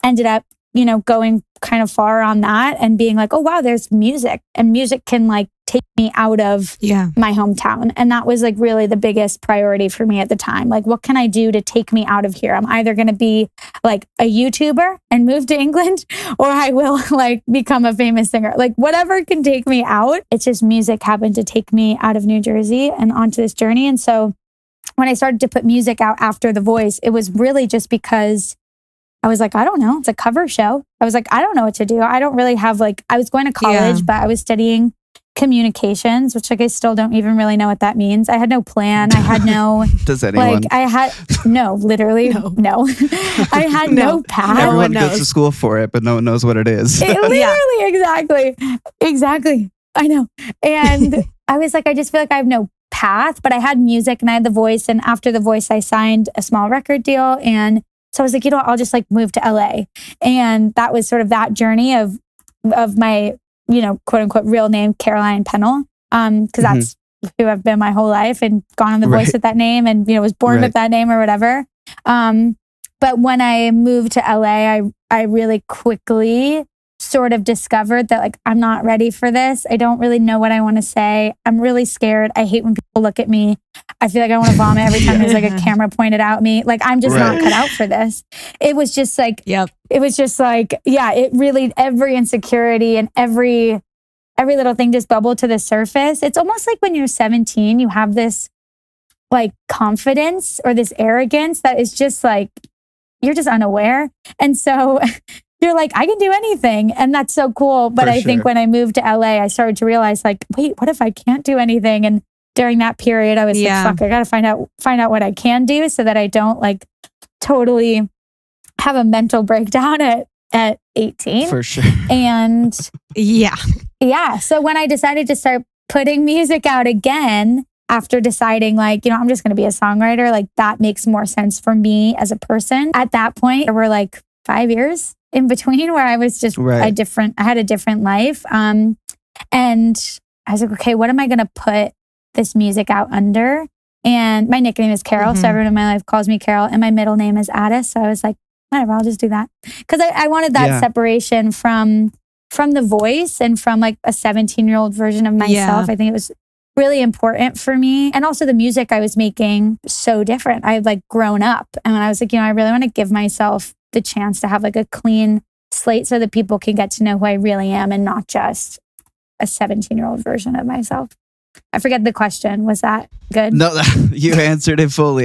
Speaker 5: ended up, you know, going kind of far on that and being like, oh, wow, there's music, and music can like take me out of
Speaker 4: Yeah.
Speaker 5: my hometown. And that was like really the biggest priority for me at the time. Like, what can I do to take me out of here? I'm either going to be like a YouTuber and move to England, or I will like become a famous singer. Like, whatever can take me out. It's just music happened to take me out of New Jersey and onto this journey. And so when I started to put music out after The Voice, it was really just because I was like, I don't know. It's a cover show. I was like, I don't know what to do. I don't really have like, I was going to college,
Speaker 4: Yeah.
Speaker 5: but I was studying communications, which like I still don't even really know what that means. I had no plan. I had no,
Speaker 3: Does anyone?
Speaker 5: like, I had, no, literally,
Speaker 4: No.
Speaker 5: no. I had no,
Speaker 4: No.
Speaker 5: path.
Speaker 3: Everyone
Speaker 4: knows.
Speaker 3: goes to school for it, but no one knows what it is.
Speaker 5: It, literally, exactly. Exactly. I know. And I was like, I just feel like I have no path, but I had music and I had The Voice. And after The Voice, I signed a small record deal. And so I was like, you know what, I'll just like move to L A. And that was sort of that journey of, of my, you know, quote unquote, real name, Caroline Pennell. Um, cause
Speaker 3: Mhm.
Speaker 5: that's who I've been my whole life and gone on The Voice
Speaker 3: Right.
Speaker 5: with that name and, you know, was born
Speaker 3: Right.
Speaker 5: with that name or whatever. Um, but when I moved to L A, I, I really quickly sort of discovered that like, I'm not ready for this. I don't really know what I want to say. I'm really scared. I hate when people look at me. I feel like I want to vomit every time there's like a camera pointed at me. Like, I'm just not
Speaker 3: Right.
Speaker 5: cut out for this. It was just like,
Speaker 4: Yep.
Speaker 5: it was just like, yeah, it really, every insecurity and every, every little thing just bubbled to the surface. It's almost like when you're seventeen, you have this like confidence or this arrogance that is just like, you're just unaware. And so you're like, I can do anything. And that's so cool. But
Speaker 3: For
Speaker 5: I think
Speaker 3: sure.
Speaker 5: when I moved to L A, I started to realize like, wait, what if I can't do anything? And during that period, I was
Speaker 4: Yeah.
Speaker 5: like, fuck, I got to find out, find out what I can do so that I don't like totally have a mental breakdown at, at eighteen.
Speaker 3: For sure.
Speaker 5: And
Speaker 4: Yeah.
Speaker 5: yeah, so when I decided to start putting music out again, after deciding like, you know, I'm just going to be a songwriter, like that makes more sense for me as a person. At that point, there were like five years in between where I was just
Speaker 3: Right.
Speaker 5: a different, I had a different life. Um, and I was like, okay, what am I going to put this music out under? And my nickname is Carol. So
Speaker 4: Mhm.
Speaker 5: everyone in my life calls me Carol. And my middle name is Addis. So I was like, whatever, I'll just do that. Because I, I wanted that
Speaker 3: Yeah.
Speaker 5: separation from from The Voice and from like a seventeen year old version of myself.
Speaker 4: Yeah.
Speaker 5: I think it was really important for me. And also the music I was making so different. I had like grown up and I was like, you know, I really want to give myself the chance to have like a clean slate so that people can get to know who I really am and not just a seventeen year old version of myself. I forget the question. Was that good?
Speaker 3: No, you answered it fully.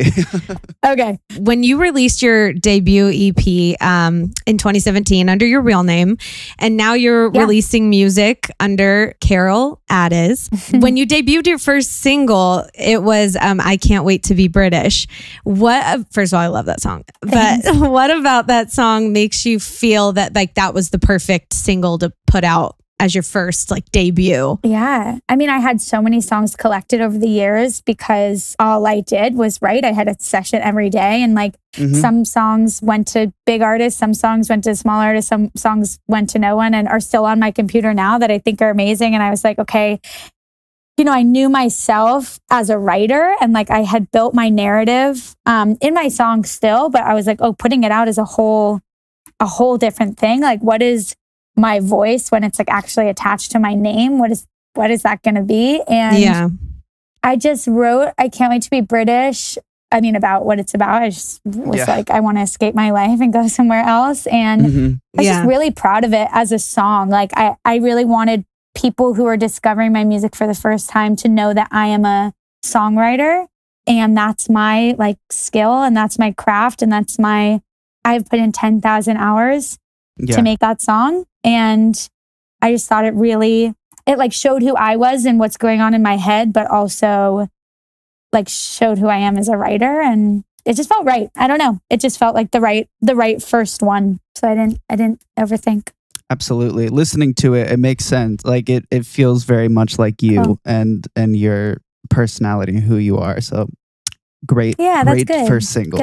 Speaker 5: Okay.
Speaker 4: When you released your debut E P um, in twenty seventeen under your real name, and now you're
Speaker 5: Yeah.
Speaker 4: releasing music under Carol Addis. When you debuted your first single, it was um, I Can't Wait to Be British. What? First of all, I love that song. But
Speaker 5: Thanks.
Speaker 4: what about that song makes you feel that like that was the perfect single to put out as your first like debut?
Speaker 5: Yeah. I mean, I had so many songs collected over the years because all I did was write. I had a session every day and like
Speaker 3: Mhm.
Speaker 5: some songs went to big artists, some songs went to small artists, some songs went to no one and are still on my computer now that I think are amazing. And I was like, okay, you know, I knew myself as a writer and like I had built my narrative um, in my song still, but I was like, oh, putting it out is a whole, a whole different thing. Like, what is my voice when it's like actually attached to my name? What is, what is that going to be? And
Speaker 4: Yeah.
Speaker 5: I just wrote, I Can't Wait to Be British. I mean, about what it's about. I just was
Speaker 3: Yeah.
Speaker 5: like, I want to escape my life and go somewhere else. And
Speaker 3: Mhm.
Speaker 5: I was
Speaker 4: Yeah.
Speaker 5: just really proud of it as a song. Like I, I really wanted people who are discovering my music for the first time to know that I am a songwriter and that's my like skill and that's my craft and that's my, I've put in ten thousand hours
Speaker 3: Yeah.
Speaker 5: to make that song. And I just thought it really, it like showed who I was and what's going on in my head, but also like showed who I am as a writer. And it just felt right. I don't know. It just felt like the right, the right first one. So I didn't, I didn't overthink.
Speaker 3: Absolutely. Listening to it, it makes sense. Like it, it feels very much like you
Speaker 5: Oh.
Speaker 3: and and your personality, who you are. So great,
Speaker 5: Yeah, that's
Speaker 3: great
Speaker 5: good.
Speaker 3: first single.
Speaker 5: Good.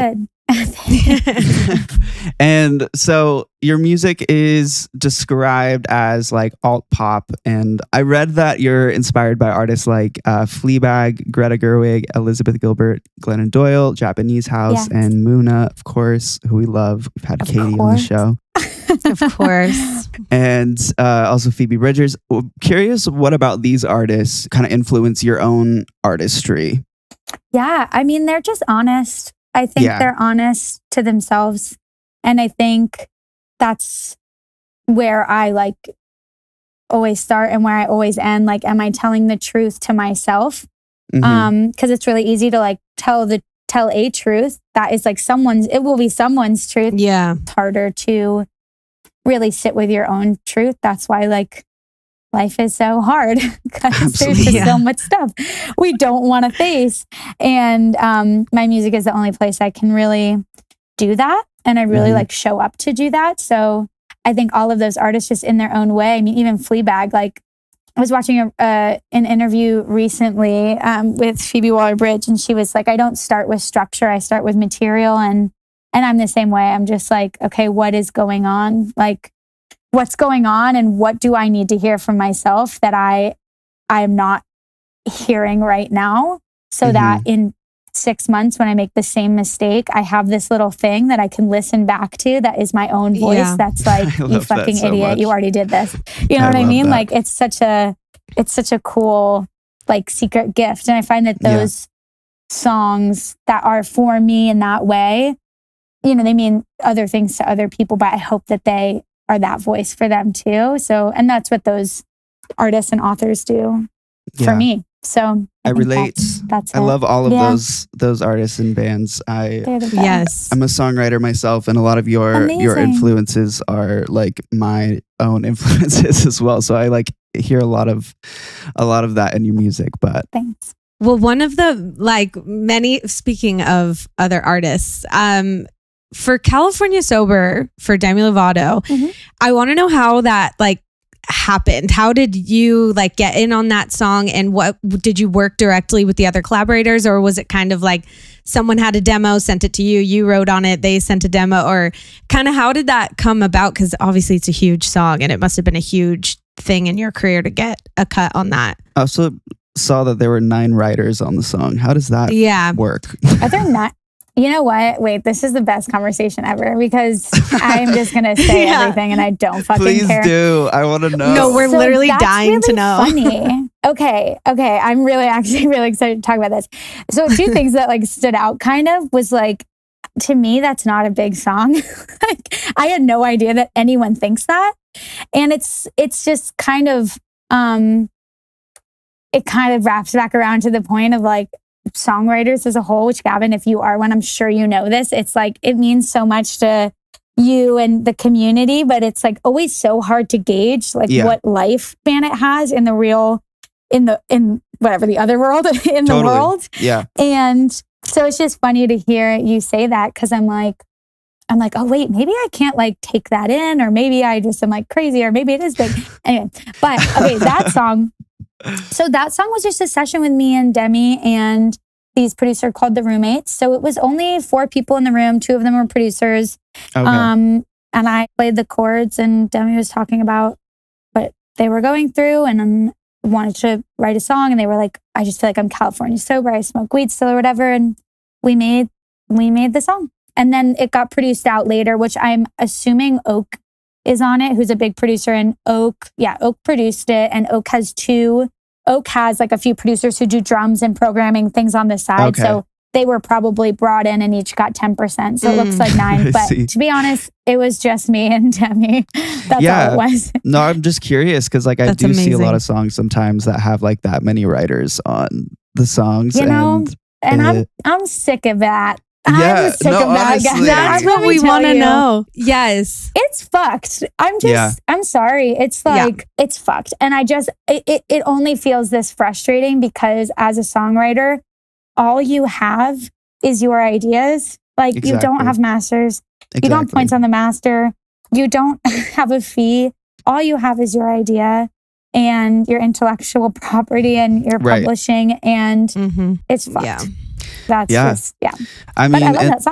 Speaker 3: And so your music is described as like alt pop. And I read that you're inspired by artists like uh, Fleabag, Greta Gerwig, Elizabeth Gilbert, Glennon Doyle, Japanese House,
Speaker 5: Yes.
Speaker 3: and Muna, of course, who we love. We've had
Speaker 5: Of
Speaker 3: Katie on the
Speaker 5: course.
Speaker 3: show.
Speaker 4: Of course.
Speaker 3: And uh, also Phoebe Bridgers. Well, curious, what about these artists kind of influence your own artistry?
Speaker 5: Yeah, I mean, they're just honest. I think
Speaker 3: Yeah.
Speaker 5: they're honest to themselves. And I think that's where I like always start and where I always end. Like, am I telling the truth to myself?
Speaker 3: Mhm.
Speaker 5: Um, because it's really easy to like tell the tell a truth that is like someone's, it will be someone's truth.
Speaker 4: Yeah.
Speaker 5: It's harder to really sit with your own truth. That's why like life is so hard because there's
Speaker 3: Absolutely.
Speaker 5: just
Speaker 4: Yeah.
Speaker 5: so much stuff we don't want to face. And um, my music is the only place I can really do that. And I really
Speaker 3: Mhm.
Speaker 5: like show up to do that. So I think all of those artists just in their own way. I mean, even Fleabag, like I was watching a, uh, an interview recently um, with Phoebe Waller-Bridge, and she was like, I don't start with structure. I start with material. And, and I'm the same way. I'm just like, okay, what is going on? Like, what's going on and what do I need to hear from myself that I I am not hearing right now, so that in six months when I make the same mistake, I have this little thing that I can listen back to that is my own voice.
Speaker 4: Yeah.
Speaker 5: That's like,
Speaker 3: I
Speaker 5: you
Speaker 3: love that
Speaker 5: fucking
Speaker 3: so
Speaker 5: idiot,
Speaker 3: much.
Speaker 5: you already did this. You know
Speaker 3: I
Speaker 5: what I
Speaker 3: love
Speaker 5: mean?
Speaker 3: that.
Speaker 5: Like it's such a it's such a cool like secret gift. And I find that
Speaker 3: Yeah.
Speaker 5: those songs that are for me in that way, you know, they mean other things to other people, but I hope that they are that voice for them too. So, and that's what those artists and authors do
Speaker 3: Yeah.
Speaker 5: for me. So
Speaker 3: I
Speaker 5: think
Speaker 3: relate.
Speaker 5: That's, that's
Speaker 3: I
Speaker 5: it.
Speaker 3: love all of
Speaker 5: Yeah.
Speaker 3: those those artists and bands. I
Speaker 5: They're the best.
Speaker 4: Yes.
Speaker 3: I'm a songwriter myself, and a lot of your your
Speaker 5: Amazing.
Speaker 3: influences are like my own influences as well. So I like hear a lot of a lot of that in your music. But
Speaker 5: Thanks.
Speaker 4: Well, one of the like many, speaking of other artists, um, for California Sober for Demi Lovato,
Speaker 5: Mhm.
Speaker 4: I want to know how that like happened. How did you like get in on that song, and what did you work directly with the other collaborators, or was it kind of like someone had a demo, sent it to you, you wrote on it, they sent a demo, or kind of how did that come about? Because obviously it's a huge song and it must have been a huge thing in your career to get a cut on that.
Speaker 3: I also saw that there were nine writers on the song. How does that
Speaker 4: Yeah.
Speaker 3: work?
Speaker 5: Are there not? You know what? Wait, this is the best conversation ever because I'm just gonna say
Speaker 4: Yeah.
Speaker 5: everything and I don't fucking
Speaker 3: Please
Speaker 5: care.
Speaker 3: do. I want to know.
Speaker 4: No, we're
Speaker 5: So
Speaker 4: literally
Speaker 5: that's
Speaker 4: dying to
Speaker 5: really
Speaker 4: know.
Speaker 5: Funny. Okay, okay. I'm really actually really excited to talk about this. So two things that like stood out kind of was like to me that's not a big song. Like I had no idea that anyone thinks that. And it's it's just kind of um it kind of wraps back around to the point of like songwriters as a whole, which Gavin, if you are one, I'm sure you know this. It's like it means so much to you and the community, but it's like always so hard to gauge like
Speaker 3: Yeah.
Speaker 5: what lifespan it has in the real, in the in whatever the other world in the
Speaker 3: Totally.
Speaker 5: world.
Speaker 3: Yeah.
Speaker 5: And so it's just funny to hear you say that because I'm like, I'm like, oh wait, maybe I can't like take that in, or maybe I just am like crazy, or maybe it is big. Anyway, but okay, that song. So that song was just a session with me and Demi and these producer called The Roommates. So it was only four people in the room. Two of them were producers.
Speaker 3: Okay.
Speaker 5: Um, and I played the chords and Demi was talking about what they were going through and um, wanted to write a song. And they were like, I just feel like I'm California sober. I smoke weed still or whatever. And we made, we made the song. And then it got produced out later, which I'm assuming Oak is on it, who's a big producer. And Oak, yeah, Oak produced it. And Oak has two, Oak has like a few producers who do drums and programming things on the side.
Speaker 3: Okay.
Speaker 5: So they were probably brought in and each got ten percent. So it looks
Speaker 4: Mm.
Speaker 5: like
Speaker 3: I
Speaker 5: nine. But
Speaker 3: see.
Speaker 5: to be honest, it was just me and Demi. That's
Speaker 3: Yeah.
Speaker 5: all it was.
Speaker 3: No, I'm just curious because like I
Speaker 4: That's
Speaker 3: do see a lot
Speaker 4: amazing.
Speaker 3: of songs sometimes that have like that many writers on the songs.
Speaker 5: You know,
Speaker 3: and
Speaker 5: And I'm
Speaker 3: it-
Speaker 5: I'm sick of that.
Speaker 3: Yeah,
Speaker 5: I'm sick
Speaker 3: no,
Speaker 5: of that.
Speaker 3: honestly.
Speaker 5: guys.
Speaker 4: That's
Speaker 5: Let
Speaker 4: what
Speaker 5: me
Speaker 4: we
Speaker 5: tell
Speaker 4: want to
Speaker 5: you,
Speaker 4: know. Yes.
Speaker 5: It's fucked. I'm just,
Speaker 3: Yeah.
Speaker 5: I'm sorry. It's
Speaker 4: Yeah.
Speaker 5: like, it's fucked. And I just, it, it, it only feels this frustrating because as a songwriter, all you have is your ideas. Like you don't
Speaker 3: Exactly.
Speaker 5: have masters. You don't have
Speaker 3: Exactly.
Speaker 5: points on the master. You don't have a fee. All you have is your idea and your intellectual property and your
Speaker 3: Right.
Speaker 5: publishing. And
Speaker 4: Mm-hmm.
Speaker 5: it's fucked.
Speaker 4: Yeah.
Speaker 5: That's
Speaker 3: Yeah.
Speaker 5: just, yeah.
Speaker 3: I
Speaker 5: But
Speaker 3: mean,
Speaker 5: I love
Speaker 3: and-
Speaker 5: that song.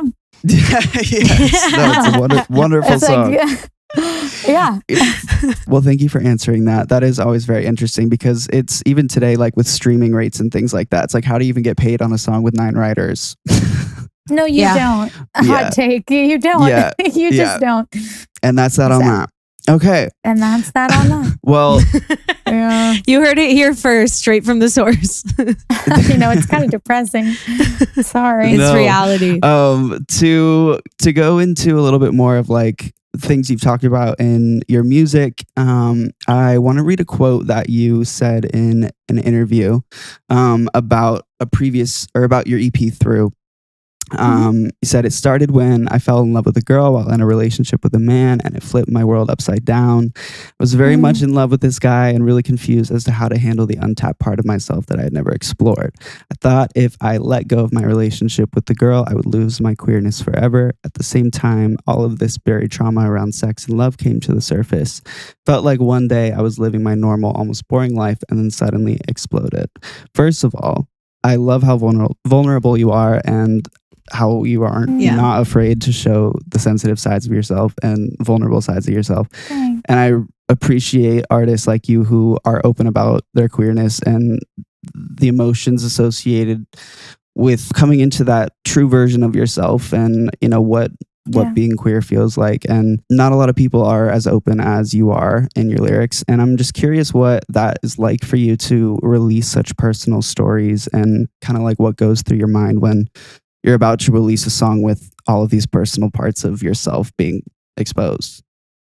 Speaker 3: yes, no, it's a wonder, wonderful
Speaker 5: It's
Speaker 3: song.
Speaker 5: like, yeah.
Speaker 3: Well, thank you for answering that. That is always very interesting because it's even today, like with streaming rates and things like that. It's like, how do you even get paid on a song with nine writers?
Speaker 5: No, you
Speaker 4: Yeah.
Speaker 5: don't. Hot
Speaker 3: Yeah.
Speaker 5: take. You don't.
Speaker 3: Yeah.
Speaker 5: you
Speaker 3: Yeah.
Speaker 5: just don't.
Speaker 3: And that's that on that. Okay.
Speaker 5: And that's that on that.
Speaker 3: Well,
Speaker 5: Yeah.
Speaker 4: You heard it here first, straight from the source.
Speaker 5: You know, it's kind of depressing. Sorry.
Speaker 4: It's
Speaker 3: No.
Speaker 4: reality.
Speaker 3: um, to to go into a little bit more of like things you've talked about in your music, um, I want to read a quote that you said in an interview um, about a previous or about your E P Through. Um, you said it started when I fell in love with a girl while in a relationship with a man, and it flipped my world upside down. I was very
Speaker 5: Mm.
Speaker 3: much in love with this guy and really confused as to how to handle the untapped part of myself that I had never explored. I thought if I let go of my relationship with the girl, I would lose my queerness forever. At the same time, all of this buried trauma around sex and love came to the surface. Felt like one day I was living my normal, almost boring life, and then suddenly exploded. First of all, I love how vulnerable vulnerable you are and how you aren't
Speaker 4: Yeah.
Speaker 3: not afraid to show the sensitive sides of yourself and vulnerable sides of yourself.
Speaker 5: Thanks.
Speaker 3: And I appreciate artists like you who are open about their queerness and the emotions associated with coming into that true version of yourself and, you know, what what
Speaker 5: Yeah.
Speaker 3: being queer feels like. And not a lot of people are as open as you are in your lyrics. And I'm just curious what that is like for you to release such personal stories and kind of like what goes through your mind when you're about to release a song with all of these personal parts of yourself being exposed.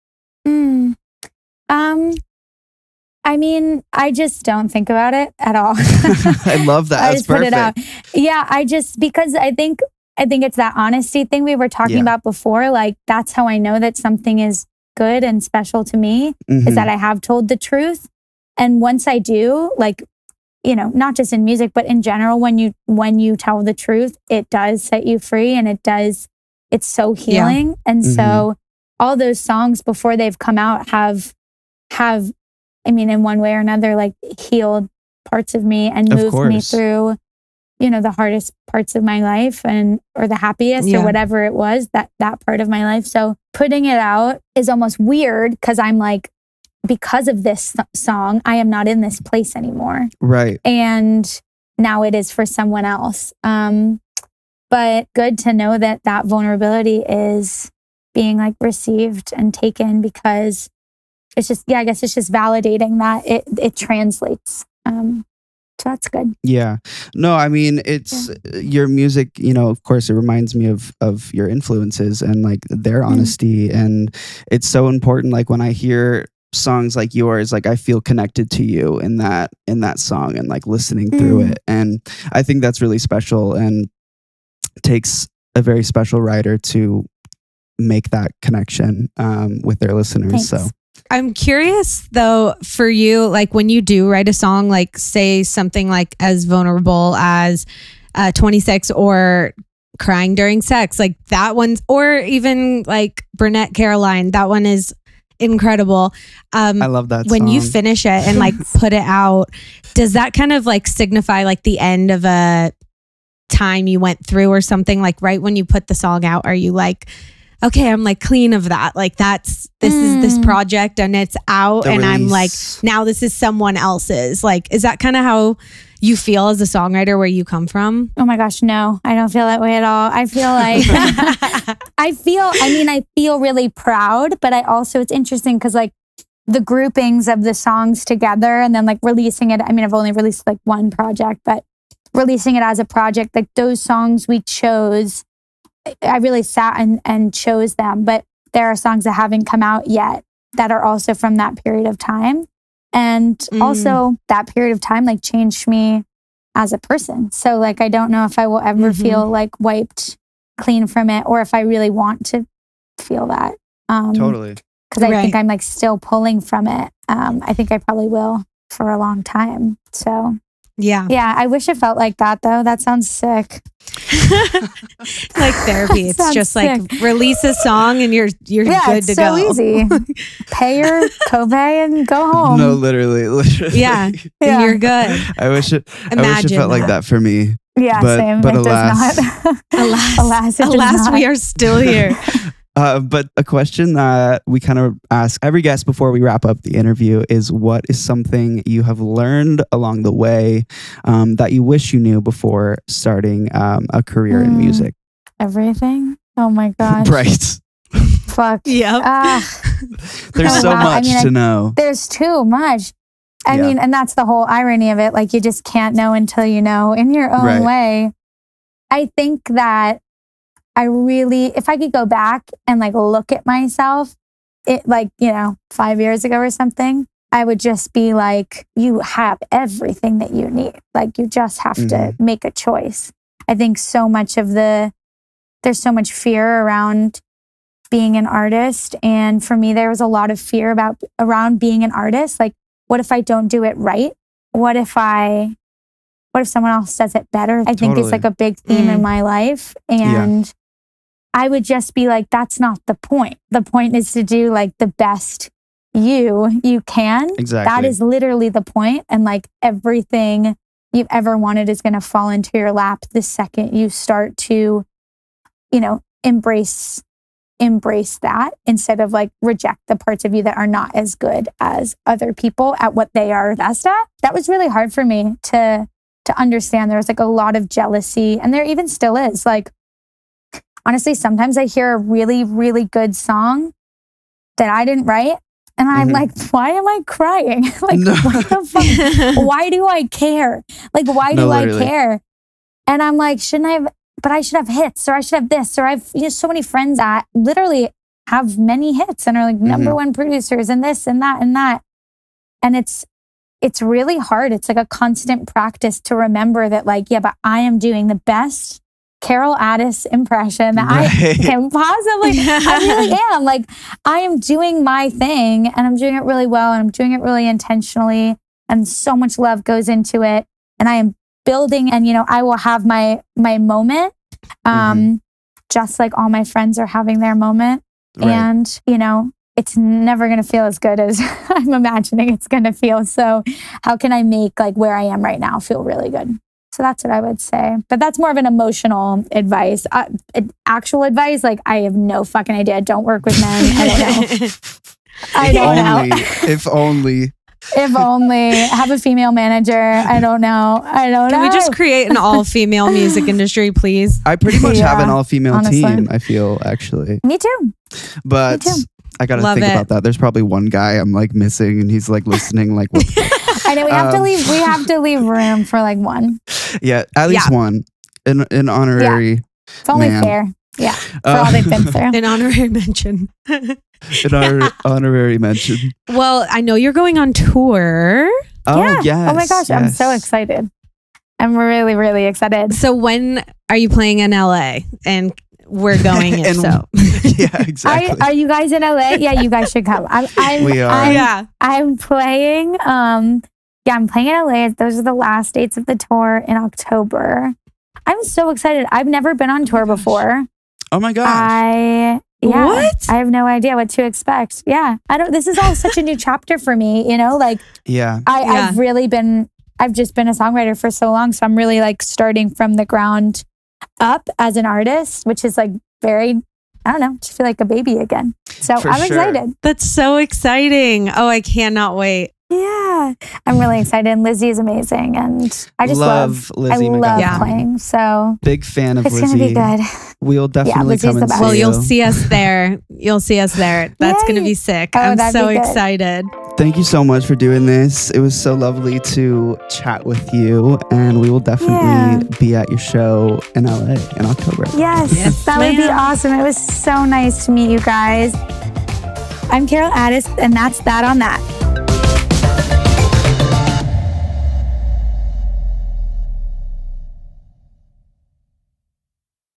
Speaker 5: Mm. Um, I mean, I just don't think about it at all.
Speaker 3: I love that.
Speaker 5: I
Speaker 3: That's
Speaker 5: just put
Speaker 3: perfect.
Speaker 5: it out. Yeah, I just because I think I think it's that honesty thing we were talking
Speaker 3: Yeah.
Speaker 5: about before. Like that's how I know that something is good and special to me
Speaker 3: Mhm.
Speaker 5: is that I have told the truth. And once I do, like, you know, not just in music, but in general, when you when you tell the truth, it does set you free and it does, it's so healing. And
Speaker 3: Mhm.
Speaker 5: so all those songs before they've come out have have, I mean, in one way or another, like healed parts of me and
Speaker 3: Of
Speaker 5: moved me
Speaker 3: course.
Speaker 5: through, you know, the hardest parts of my life and or the happiest
Speaker 4: Yeah.
Speaker 5: or whatever it was, that that part of my life. So putting it out is almost weird because I'm like, because of this th- song, I am not in this place anymore.
Speaker 3: Right.
Speaker 5: And now it is for someone else. Um, but good to know that that vulnerability is being like received and taken because it's just, yeah, I guess it's just validating that it, it translates. Um, so that's good.
Speaker 3: Yeah. No, I mean, it's your music, you know, of course, it reminds me of of your influences and like their honesty. And it's so important. Like when I hear songs like yours, like I feel connected to you in that in that song and like listening through
Speaker 5: Mm.
Speaker 3: it. And I think that's really special and takes a very special writer to make that connection um, with their listeners.
Speaker 5: Thanks.
Speaker 3: So
Speaker 4: I'm curious though, for you, like when you do write a song, like say something like as vulnerable as uh, twenty-six or crying during sex, like that one's, or even like Burnett Caroline, that one is incredible. Um,
Speaker 3: I love that
Speaker 4: when
Speaker 3: song.
Speaker 4: you finish it and like put it out, does that kind of like signify like the end of a time you went through or something? Like right when you put the song out, are you like, okay, I'm like clean of that. Like that's, this is this
Speaker 5: Mm.
Speaker 4: project and it's out
Speaker 3: The
Speaker 4: and I'm like,
Speaker 3: release.
Speaker 4: now this is someone else's. Like, is that kind of how you feel as a songwriter where you come from?
Speaker 5: Oh my gosh, no, I don't feel that way at all. I feel like I feel, I mean, I feel really proud, but I also, it's interesting because like the groupings of the songs together and then like releasing it. I mean, I've only released like one project, but releasing it as a project, like those songs we chose, I really sat and, and chose them, but there are songs that haven't come out yet that are also from that period of time. And
Speaker 4: Mm.
Speaker 5: also that period of time like changed me as a person. So like, I don't know if I will ever
Speaker 4: Mhm.
Speaker 5: feel like wiped clean from it or if I really want to feel that. Um,
Speaker 3: Totally.
Speaker 5: Cause I
Speaker 4: Right.
Speaker 5: think I'm like still pulling from it. Um, I think I probably will for a long time. So
Speaker 4: Yeah.
Speaker 5: yeah, I wish it felt like that though. That sounds sick.
Speaker 4: Like therapy. It's
Speaker 5: Sounds
Speaker 4: just like release a song and you're you're
Speaker 5: Yeah,
Speaker 4: good
Speaker 5: it's
Speaker 4: to
Speaker 5: so
Speaker 4: go.
Speaker 5: easy. Pay your copay and go home.
Speaker 3: No, literally, literally.
Speaker 4: Yeah.
Speaker 5: Yeah.
Speaker 4: And you're good.
Speaker 3: I wish it. I wish it
Speaker 4: Imagine
Speaker 3: felt like
Speaker 4: that.
Speaker 3: that for me.
Speaker 5: Yeah,
Speaker 3: But-
Speaker 5: same.
Speaker 3: but
Speaker 5: it
Speaker 3: alas-
Speaker 5: does not.
Speaker 4: Alas,
Speaker 5: alas, it does
Speaker 4: alas,
Speaker 5: not.
Speaker 4: we are still here.
Speaker 3: Uh, but a question that we kind of ask every guest before we wrap up the interview is, what is something you have learned along the way um, that you wish you knew before starting um, a career in
Speaker 5: Mm.
Speaker 3: music?
Speaker 5: Everything. Oh my gosh.
Speaker 3: Right.
Speaker 5: Fuck.
Speaker 4: Yep.
Speaker 5: Ah,
Speaker 3: There's
Speaker 5: Oh,
Speaker 3: so
Speaker 5: wow. I
Speaker 3: much
Speaker 5: mean, I-
Speaker 3: to know.
Speaker 5: there's too much. I
Speaker 3: Yeah.
Speaker 5: mean, and that's the whole irony of it. Like, you just can't know until you know in your own
Speaker 3: Right.
Speaker 5: way. I think that I really, if I could go back and like look at myself, it like, you know, five years ago or something, I would just be like, you have everything that you need. Like, you just have to
Speaker 3: Mhm.
Speaker 5: make a choice. I think so much of the, there's so much fear around being an artist. And for me, there was a lot of fear about around being an artist. Like, what if I don't do it right? What if I, what if someone else does it better? I think
Speaker 3: Totally.
Speaker 5: it's like a big theme in
Speaker 4: Mm.
Speaker 5: my life. And I would just be like, that's not the point. The point is to do like the best you you can.
Speaker 3: Exactly.
Speaker 5: That is literally the point. And like everything you've ever wanted is going to fall into your lap the second you start to, you know, embrace embrace that instead of like reject the parts of you that are not as good as other people at what they are best at. That was really hard for me to to understand. There was like a lot of jealousy, and there even still is. Like, honestly, sometimes I hear a really, really good song that I didn't write, and I'm
Speaker 3: Mhm.
Speaker 5: like, why am I crying? Like,
Speaker 3: No.
Speaker 5: what the fuck? Why do I care? Like, why
Speaker 3: No,
Speaker 5: do I
Speaker 3: literally.
Speaker 5: care? And I'm like, shouldn't I have, but I should have hits, or I should have this, or I've, you know, so many friends that literally have many hits and are like number
Speaker 3: Mhm.
Speaker 5: one producers and this and that and that. And it's, it's really hard. It's like a constant practice to remember that, like, yeah, but I am doing the best Carol Addis impression that I
Speaker 3: Right.
Speaker 5: can possibly. I really am. Like, I am doing my thing, and I'm doing it really well, and I'm doing it really intentionally, and so much love goes into it. And I am building, and you know, I will have my my moment, um,
Speaker 3: Mm-hmm.
Speaker 5: just like all my friends are having their moment.
Speaker 3: Right.
Speaker 5: And you know, it's never going to feel as good as I'm imagining it's going to feel. So how can I make like where I am right now feel really good? So that's what I would say. But that's more of an emotional advice. Uh, ad- actual advice, like, I have no fucking idea. Don't work with men. I don't know. I
Speaker 3: if
Speaker 5: don't
Speaker 3: only,
Speaker 5: know.
Speaker 3: if only.
Speaker 5: If only. Have a female manager. I don't know. I don't
Speaker 4: Can
Speaker 5: know.
Speaker 4: we just create an all-female music industry, please?
Speaker 3: I pretty much have an
Speaker 5: Yeah,
Speaker 3: all-female
Speaker 5: honestly.
Speaker 3: team, I feel, actually.
Speaker 5: Me too.
Speaker 3: But
Speaker 5: too.
Speaker 3: I gotta
Speaker 4: Love
Speaker 3: think
Speaker 4: it.
Speaker 3: about that. There's probably one guy I'm like missing, and he's like listening, like, what the fuck?
Speaker 5: I know we have to
Speaker 3: Um,
Speaker 5: leave. We have to leave room for like one.
Speaker 3: Yeah, at least one. An, an honorary.
Speaker 5: It's only
Speaker 3: Man.
Speaker 5: fair. Yeah, for
Speaker 3: Uh,
Speaker 5: all they've been through.
Speaker 4: An honorary mention.
Speaker 3: an honor, honorary mention.
Speaker 4: Well, I know you're going on tour.
Speaker 3: Oh,
Speaker 5: Yeah.
Speaker 3: yes.
Speaker 5: Oh my gosh, I'm so
Speaker 3: yes.
Speaker 5: excited. I'm really, really excited.
Speaker 4: So when are you playing in L A? And we're going if
Speaker 3: And-
Speaker 4: so.
Speaker 3: Yeah,
Speaker 5: Are,
Speaker 3: exactly.
Speaker 5: are you guys in L A? Yeah, you guys should come. I'm, I'm,
Speaker 3: We are.
Speaker 5: I'm,
Speaker 4: yeah.
Speaker 5: I'm playing. Um, yeah, I'm playing in L A. Those are the last dates of the tour in October. I'm so excited. I've never been on tour before.
Speaker 3: oh my gosh.
Speaker 5: I yeah.
Speaker 4: What?
Speaker 5: I have no idea what to expect. Yeah, I don't. This is all such a new chapter for me. You know, like
Speaker 3: yeah.
Speaker 5: I,
Speaker 4: Yeah.
Speaker 5: I've really been. I've just been a songwriter for so long, so I'm really like starting from the ground up as an artist, which is like very. I don't know. Just feel like a baby again. So
Speaker 3: For
Speaker 5: I'm
Speaker 3: sure.
Speaker 5: excited.
Speaker 4: That's so exciting. Oh, I cannot wait.
Speaker 5: Yeah, I'm really excited. And Lizzie is amazing, and I just
Speaker 3: Love
Speaker 5: love.
Speaker 3: Lizzie
Speaker 5: I love
Speaker 3: McGuffin.
Speaker 4: Yeah.
Speaker 5: playing, so
Speaker 3: Big fan of
Speaker 5: it's
Speaker 3: Lizzie.
Speaker 5: gonna be good.
Speaker 3: We'll definitely
Speaker 5: Lizzie's
Speaker 3: come
Speaker 5: the
Speaker 3: and
Speaker 5: best.
Speaker 3: see
Speaker 4: Well, you'll
Speaker 3: you.
Speaker 4: see us there. You'll see us there. That's going to
Speaker 5: Yay.
Speaker 4: be sick.
Speaker 5: Oh,
Speaker 4: I'm
Speaker 5: that'd
Speaker 4: so
Speaker 5: be good.
Speaker 4: excited.
Speaker 3: Thank you so much for doing this. It was so lovely to chat with you, and we will definitely
Speaker 5: Yeah.
Speaker 3: be at your show in L A in October.
Speaker 5: Yes,
Speaker 4: Yes,
Speaker 5: that would be
Speaker 4: ma'am.
Speaker 5: awesome. It was so nice to meet you guys. I'm Carol Addis, and that's that on that.